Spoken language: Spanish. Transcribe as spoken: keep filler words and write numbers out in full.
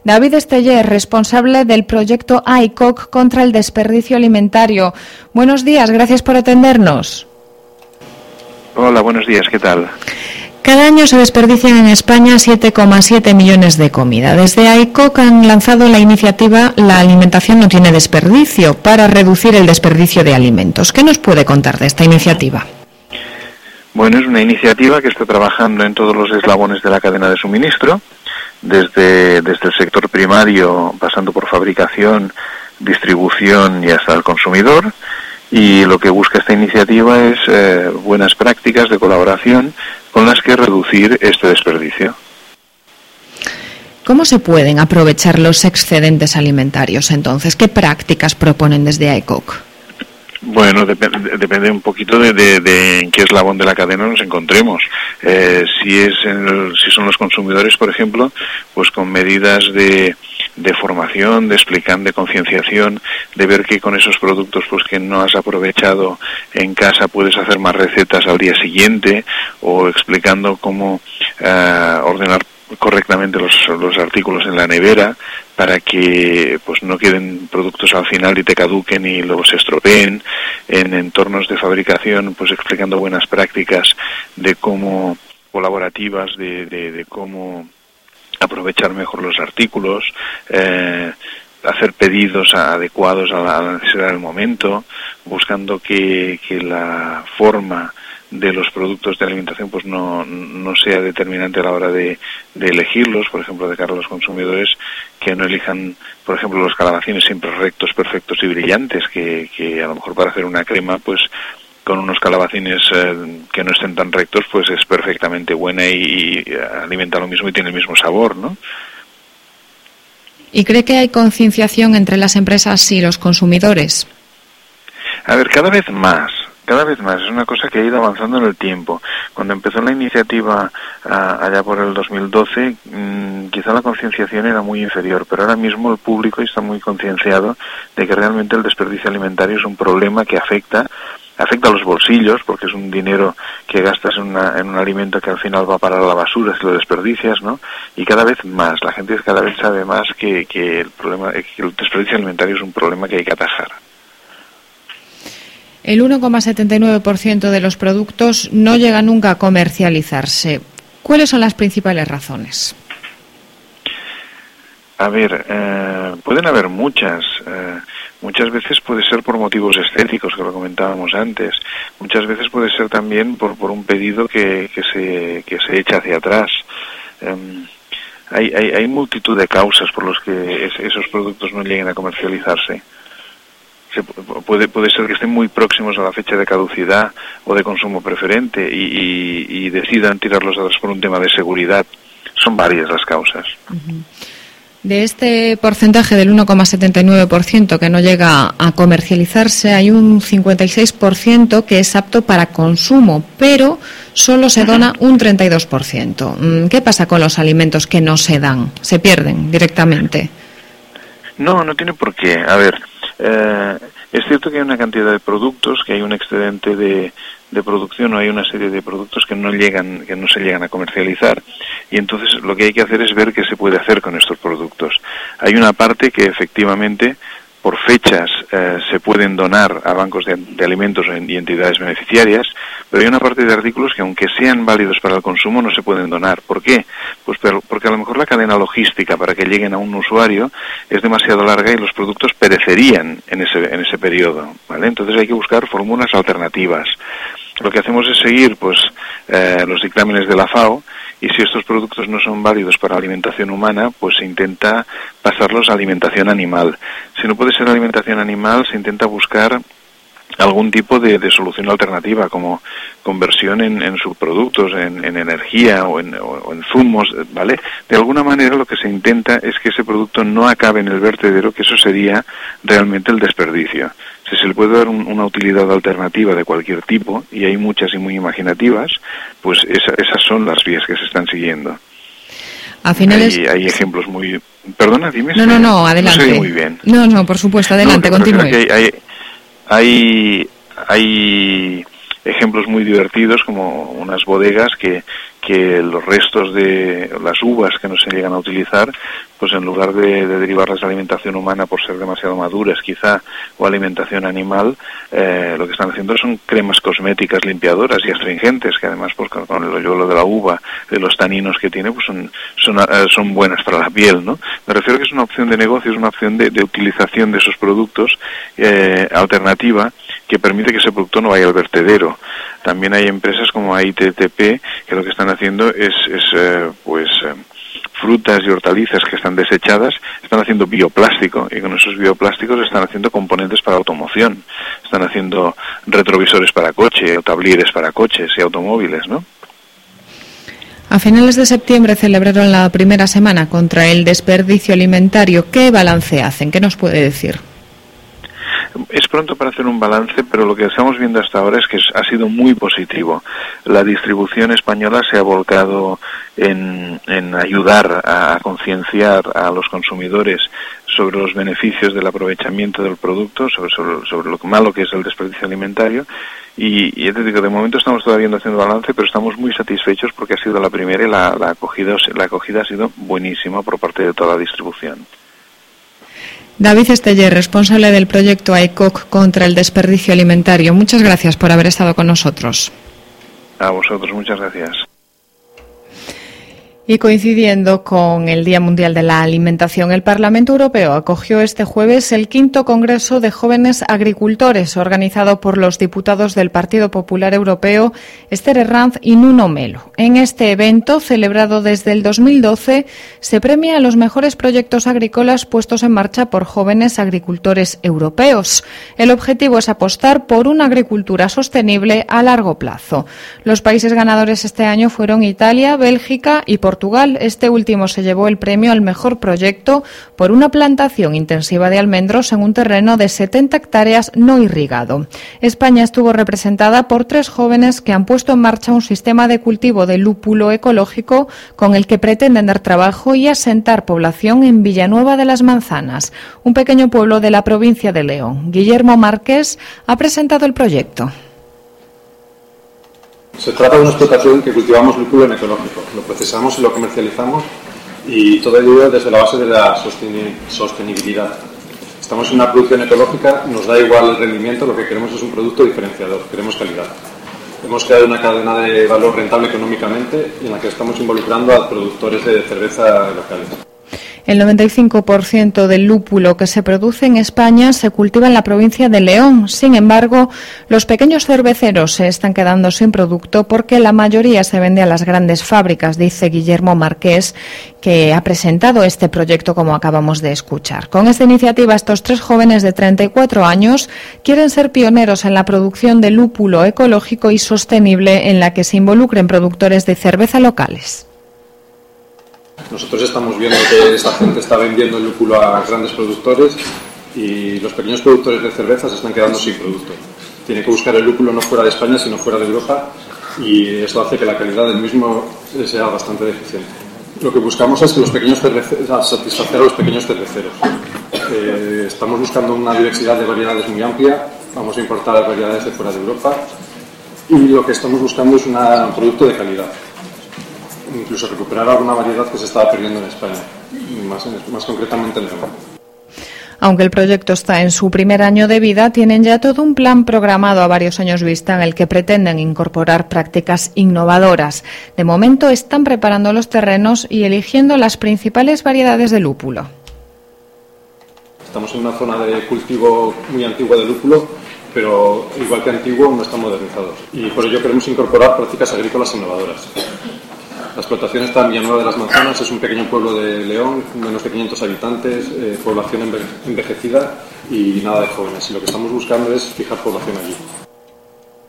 David Esteller, responsable del proyecto I C O C contra el desperdicio alimentario. Buenos días, gracias por atendernos. Hola, buenos días, ¿qué tal? Cada año se desperdician en España siete coma siete millones de comida. Desde I C O C han lanzado la iniciativa La alimentación no tiene desperdicio para reducir el desperdicio de alimentos. ¿Qué nos puede contar de esta iniciativa? Bueno, es una iniciativa que está trabajando en todos los eslabones de la cadena de suministro, desde, desde el sector primario, pasando por fabricación, distribución y hasta el consumidor. Y lo que busca esta iniciativa es eh, buenas prácticas de colaboración con las que reducir este desperdicio. ¿Cómo se pueden aprovechar los excedentes alimentarios entonces? ¿Qué prácticas proponen desde I C O C? Bueno, depende, depende un poquito de, de, de en qué eslabón de la cadena nos encontremos. Eh, si es en el, si son los consumidores, por ejemplo, pues con medidas de, de formación, de explicar, de concienciación, de ver que con esos productos pues que no has aprovechado en casa puedes hacer más recetas al día siguiente, o explicando cómo eh, ordenar correctamente los, los artículos en la nevera para que pues no queden productos al final y te caduquen y luego se estropeen. En entornos de fabricación, pues explicando buenas prácticas de cómo colaborativas, de, de, de cómo aprovechar mejor los artículos, eh, hacer pedidos adecuados a la, a la necesidad del momento, buscando que, que la forma de los productos de alimentación pues no, no sea determinante a la hora de, de elegirlos, por ejemplo, de cara a los consumidores, que no elijan, por ejemplo, los calabacines siempre rectos, perfectos y brillantes, que, que a lo mejor para hacer una crema, pues con unos calabacines eh, que no estén tan rectos, pues es perfectamente buena y, y alimenta lo mismo y tiene el mismo sabor, ¿no? ¿Y cree que hay concienciación entre las empresas y los consumidores? A ver, cada vez más. Cada vez más, es una cosa que ha ido avanzando en el tiempo. Cuando empezó la iniciativa uh, allá por el dos mil doce, mmm, quizá la concienciación era muy inferior, pero ahora mismo el público está muy concienciado de que realmente el desperdicio alimentario es un problema que afecta afecta a los bolsillos, porque es un dinero que gastas en, una, en un alimento que al final va a parar a la basura si lo desperdicias, ¿no? Y cada vez más, la gente cada vez sabe más que, que el problema, que el desperdicio alimentario es un problema que hay que atajar. El uno coma setenta y nueve por ciento de los productos no llega nunca a comercializarse. ¿Cuáles son las principales razones? A ver, eh, pueden haber muchas. Eh, muchas veces puede ser por motivos estéticos, que lo comentábamos antes. Muchas veces puede ser también por, por un pedido que, que, se, que se echa hacia atrás. Eh, hay, hay, hay multitud de causas por las que es, esos productos no lleguen a comercializarse. Se puede, puede ser que estén muy próximos a la fecha de caducidad o de consumo preferente y, y, y decidan tirarlos atrás por un tema de seguridad. Son varias las causas. Uh-huh. De este porcentaje del uno coma setenta y nueve por ciento que no llega a comercializarse, hay un cincuenta y seis por ciento que es apto para consumo, pero solo se dona un treinta y dos por ciento. ¿Qué pasa con los alimentos que no se dan? ¿Se pierden directamente? No, no tiene por qué. A ver, eh, es cierto que hay una cantidad de productos, que hay un excedente de, de producción o hay una serie de productos que no llegan, que no se llegan a comercializar, y entonces lo que hay que hacer es ver qué se puede hacer con estos productos. Hay una parte que efectivamente por fechas eh, se pueden donar a bancos de, de alimentos y entidades beneficiarias, pero hay una parte de artículos que aunque sean válidos para el consumo no se pueden donar. ¿Por qué? Pues porque a lo mejor la cadena logística para que lleguen a un usuario es demasiado larga y los productos perecerían en ese, en ese periodo, ¿vale? Entonces hay que buscar fórmulas alternativas. Lo que hacemos es seguir pues eh, los dictámenes de la FAO, y si estos productos no son válidos para alimentación humana, pues se intenta pasarlos a alimentación animal. Si no puede ser alimentación animal, se intenta buscar algún tipo de, de solución alternativa, como conversión en, en subproductos, en, en energía o en, o en zumos, ¿vale? De alguna manera lo que se intenta es que ese producto no acabe en el vertedero, que eso sería realmente el desperdicio. Si se le puede dar un, una utilidad alternativa de cualquier tipo, y hay muchas y muy imaginativas, pues esa, esas son las vías que se están siguiendo. A finales... Hay, hay ejemplos muy... Perdona, dime. No, no, no, adelante. No se oye muy bien. No, no, por supuesto, adelante, no, continúe. Que hay, hay, hay ejemplos muy divertidos, como unas bodegas que, que los restos de las uvas que no se llegan a utilizar, pues en lugar de, de derivarlas de alimentación humana por ser demasiado maduras quizá, o alimentación animal, eh, lo que están haciendo son cremas cosméticas limpiadoras y astringentes, que además pues con el hoyuelo de la uva, de los taninos que tiene, pues son, son, eh, son buenas para la piel, ¿no? Me refiero que es una opción de negocio, es una opción de, de utilización de esos productos eh, alternativa, que permite que ese producto no vaya al vertedero. También hay empresas como A I T T P que lo que están haciendo es, es eh, pues eh, frutas y hortalizas que están desechadas, están haciendo bioplástico, y con esos bioplásticos están haciendo componentes para automoción, están haciendo retrovisores para coche, o tablilleres para coches y automóviles, ¿no? A finales de septiembre celebraron la primera semana contra el desperdicio alimentario. ¿Qué balance hacen? ¿Qué nos puede decir? Es pronto para hacer un balance, pero lo que estamos viendo hasta ahora es que ha sido muy positivo. La distribución española se ha volcado en, en ayudar a concienciar a los consumidores sobre los beneficios del aprovechamiento del producto, sobre, sobre, sobre lo malo que es el desperdicio alimentario. Y, y te digo, de momento estamos todavía haciendo balance, pero estamos muy satisfechos porque ha sido la primera y la, la, acogida, la acogida ha sido buenísima por parte de toda la distribución. David Esteller, responsable del proyecto A E C O C contra el desperdicio alimentario. Muchas gracias por haber estado con nosotros. A vosotros, muchas gracias. Y coincidiendo con el Día Mundial de la Alimentación, el Parlamento Europeo acogió este jueves el quinto Congreso de Jóvenes Agricultores, organizado por los diputados del Partido Popular Europeo, Esther Herranz y Nuno Melo. En este evento, celebrado desde el dos mil doce, se premia a los mejores proyectos agrícolas puestos en marcha por jóvenes agricultores europeos. El objetivo es apostar por una agricultura sostenible a largo plazo. Los países ganadores este año fueron Italia, Bélgica y Portugal. Portugal. Este último se llevó el premio al mejor proyecto por una plantación intensiva de almendros en un terreno de setenta hectáreas no irrigado. España estuvo representada por tres jóvenes que han puesto en marcha un sistema de cultivo de lúpulo ecológico con el que pretenden dar trabajo y asentar población en Villanueva de las Manzanas, un pequeño pueblo de la provincia de León. Guillermo Márquez ha presentado el proyecto. Se trata de una explotación que cultivamos lúpulo en ecológico, lo procesamos y lo comercializamos, y todo ello desde la base de la sostenibilidad. Estamos en una producción ecológica, nos da igual el rendimiento, lo que queremos es un producto diferenciador, queremos calidad. Hemos creado una cadena de valor rentable económicamente en la que estamos involucrando a productores de cerveza locales. El noventa y cinco por ciento del lúpulo que se produce en España se cultiva en la provincia de León. Sin embargo, los pequeños cerveceros se están quedando sin producto porque la mayoría se vende a las grandes fábricas, dice Guillermo Márquez, que ha presentado este proyecto como acabamos de escuchar. Con esta iniciativa, estos tres jóvenes de treinta y cuatro años quieren ser pioneros en la producción de lúpulo ecológico y sostenible en la que se involucren productores de cerveza locales. Nosotros estamos viendo que esta gente está vendiendo el lúpulo a grandes productores y los pequeños productores de cerveza se están quedando sin producto. Tienen que buscar el lúpulo no fuera de España, sino fuera de Europa, y eso hace que la calidad del mismo sea bastante deficiente. Lo que buscamos es que los pequeños cerveceros, satisfacer a los pequeños cerveceros. Eh, estamos buscando una diversidad de variedades muy amplia, vamos a importar variedades de fuera de Europa, y lo que estamos buscando es una, un producto de calidad. Incluso recuperar alguna variedad que se estaba perdiendo en España, más, más concretamente en León. Aunque el proyecto está en su primer año de vida, tienen ya todo un plan programado a varios años vista en el que pretenden incorporar prácticas innovadoras. De momento están preparando los terrenos y eligiendo las principales variedades de lúpulo. Estamos en una zona de cultivo muy antigua de lúpulo, pero igual que antiguo no está modernizado, y por ello queremos incorporar prácticas agrícolas innovadoras. La explotación está en Villanueva de las Manzanas, es un pequeño pueblo de León, menos de quinientos habitantes, eh, población envejecida y nada de jóvenes. Y lo que estamos buscando es fijar población allí.